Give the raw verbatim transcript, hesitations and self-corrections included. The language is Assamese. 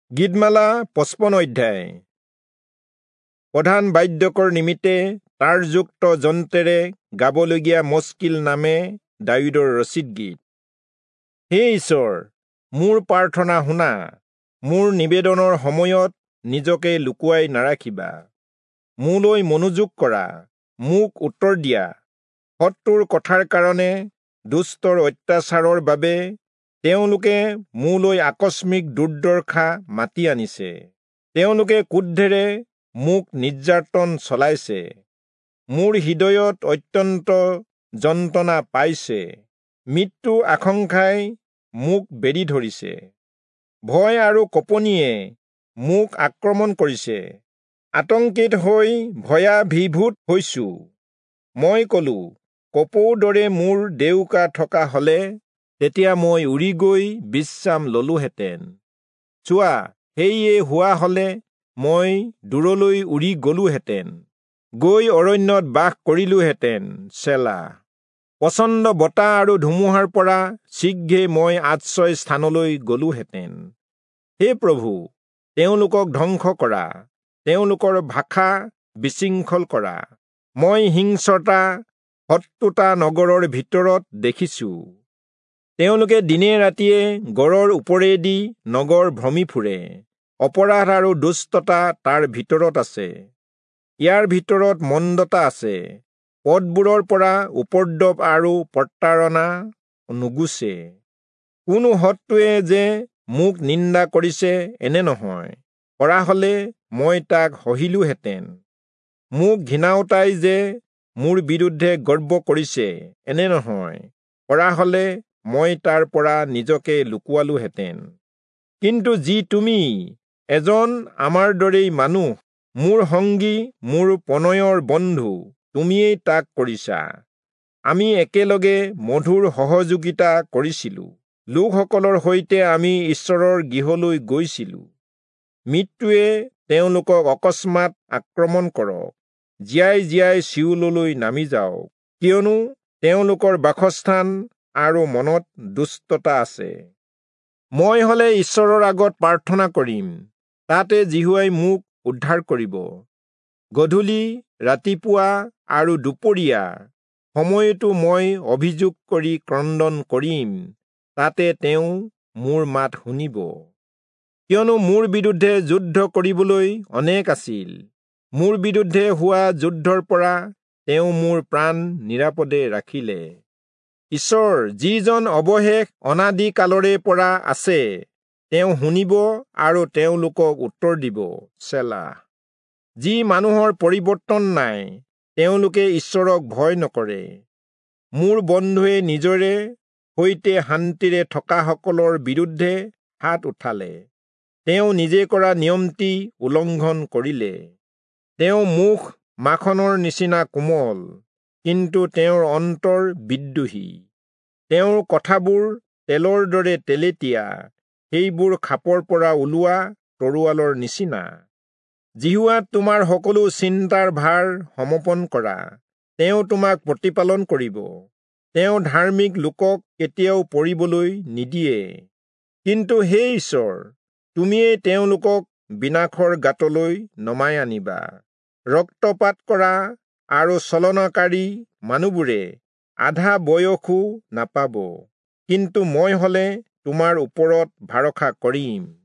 গীতমালা পঁচপন্ন অধ্যায়। প্ৰধান বাদ্যকৰ নিমিত্তে তাৰযুক্ত যন্ত্ৰেৰে গাবলগীয়া মস্কিল নামে দাৱীদৰ ৰচিত গীত। হে ঈশ্বৰ, মোৰ প্ৰাৰ্থনা শুনা, মোৰ নিবেদনৰ সময়ত নিজকে লুকুৱাই নাৰাখিবা। মোলৈ মনোযোগ কৰা, মোক উত্তৰ দিয়া। শত্ৰুৰ কথাৰ কাৰণে, দুষ্টৰ অত্যাচাৰৰ বাবে তেওঁলোকে মোলৈ আকস্মিক দুৰ্দশা মাতি আনিছে। তেওঁলোকে ক্ৰোধেৰে মোক নিৰ্যাতন চলাইছে। মোৰ হৃদয়ত অত্যন্ত যন্ত্ৰণা পাইছে। মৃত্যু আশংকাই মোক বেঢ়ি ধৰিছে। ভয় আৰু কঁপনিয়ে মোক আক্ৰমণ কৰিছে। আতংকিত হৈ ভয়াভিভূত হৈছো। মই কলো, কপৌৰ দৰে মোৰ ডেউকা থকা হলে তেতিয়া মই উৰি গৈ বিশ্ৰাম ললোহেঁতেন। চোৱা, সেয়ে হোৱা হলে মই দূৰলৈ উৰি গলোহেঁতেন, গৈ অৰণ্যত বাস কৰিলোহেঁতেন। চেলা। প্ৰচণ্ড বতাহ আৰু ধুমুহাৰ পৰা শীঘ্ৰে মই আশ্ৰয় স্থানলৈ গলোহেঁতেন। হে প্ৰভু, তেওঁলোকক ধ্বংস কৰা, তেওঁলোকৰ ভাষা বিশৃংখল কৰা। মই হিংস্ৰতা শত্ৰুতা নগৰৰ ভিতৰত দেখিছো। তেওঁলোকে দিনে ৰাতিয়ে গড়ৰ ওপৰেদি নগৰ ভ্ৰমি ফুৰে। অপৰাধ আৰু দুষ্টতা তাৰ ভিতৰত আছে। ইয়াৰ ভিতৰত মন্দতা আছে। পথবোৰৰ পৰা উপদ্ৰৱ আৰু প্ৰতাৰণা নুগুচে। কোনো শত্ৰুৱে যে মোক নিন্দা কৰিছে এনে নহয়, কৰা হলে মই তাক সহিলোহেঁতেন। মোক ঘৃণাওতাই যে মোৰ বিৰুদ্ধে গৰ্ব কৰিছে এনে নহয়, কৰা হলে মই তাৰ পৰা নিজকে লুকুৱালোহেঁতেন। কিন্তু যি তুমি, এজন আমাৰ দৰেই মানুহ, মোৰ সংগী, মোৰ প্ৰণয়ৰ বন্ধু, তুমিয়েই তাক কৰিছা। আমি একেলগে মধুৰ সহযোগিতা কৰিছিলো। লোকসকলৰ সৈতে আমি ঈশ্বৰৰ গৃহলৈ গৈছিলো। মৃত্যুৱে তেওঁলোকক অকস্মাৎ আক্ৰমণ কৰক। জীয়াই জীয়াই চিউললৈ নামি যাওক, কিয়নো তেওঁলোকৰ বাসস্থান আৰু মনত দুষ্টতা আছে। মই হলে ঈশ্বৰৰ আগত প্ৰাৰ্থনা কৰিম, তাতে জিহুৱাই মোক উদ্ধাৰ কৰিব। গধূলি, ৰাতিপুৱা আৰু দুপৰীয়া সময়তো মই অভিযোগ কৰি ক্ৰদন কৰিম, তাতে তেওঁ মোৰ মাত শুনিব। কিয়নো মোৰ বিৰুদ্ধে যুদ্ধ কৰিবলৈ অনেক আছিল। মোৰ বিৰুদ্ধে হোৱা যুদ্ধৰ পৰা তেওঁ মোৰ প্ৰাণ নিৰাপদে ৰাখিলে। ঈশ্বৰ, যিজন অৱশেষ অনাদিকালৰে পৰা আছে, তেওঁ শুনিব আৰু তেওঁলোকক উত্তৰ দিব। চেলা। যি মানুহৰ পৰিৱৰ্তন নাই, তেওঁলোকে ঈশ্বৰক ভয় নকৰে। মোৰ বন্ধুৱে নিজৰে সৈতে শান্তিৰে থকাসকলৰ বিৰুদ্ধে হাত উঠালে। তেওঁ নিজে কৰা নিয়মটি উলংঘন কৰিলে। তেওঁৰ মুখ মাখনৰ নিচিনা কোমল, কিন্তু তেওঁৰ অন্তৰ বিদ্ৰোহী। তেওঁৰ কথাবোৰ তেলৰ দৰে তেলেতীয়া, সেইবোৰ খাপৰ পৰা ওলোৱা তৰোৱালৰ নিচিনা। জিহুৱাক তোমাৰ সকলো চিন্তাৰ ভাৰ সমৰ্পণ কৰা, তেওঁ তোমাক প্ৰতিপালন কৰিব। তেওঁ ধাৰ্মিক লোকক কেতিয়াও পৰিবলৈ নিদিয়ে। কিন্তু হে ঈশ্বৰ, তুমিয়েই তেওঁলোকক বিনাশৰ গাঁতলৈ নমাই আনিবা। ৰক্তপাত কৰা আৰু ছলনাকাৰী মানুহবোৰে আধা বয়সো নাপাব। কিন্তু মই হলে তোমাৰ ওপৰত ভৰসা কৰিম।